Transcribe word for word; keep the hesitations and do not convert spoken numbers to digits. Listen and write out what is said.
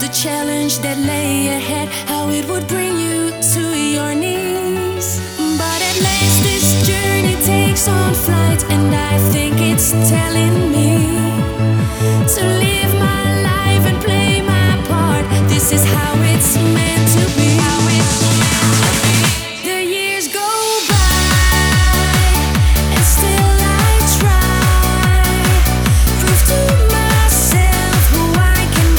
challenge that lay ahead, how it would bring you to your knees. But at last this journey takes on flight, and I think it's telling me to leave.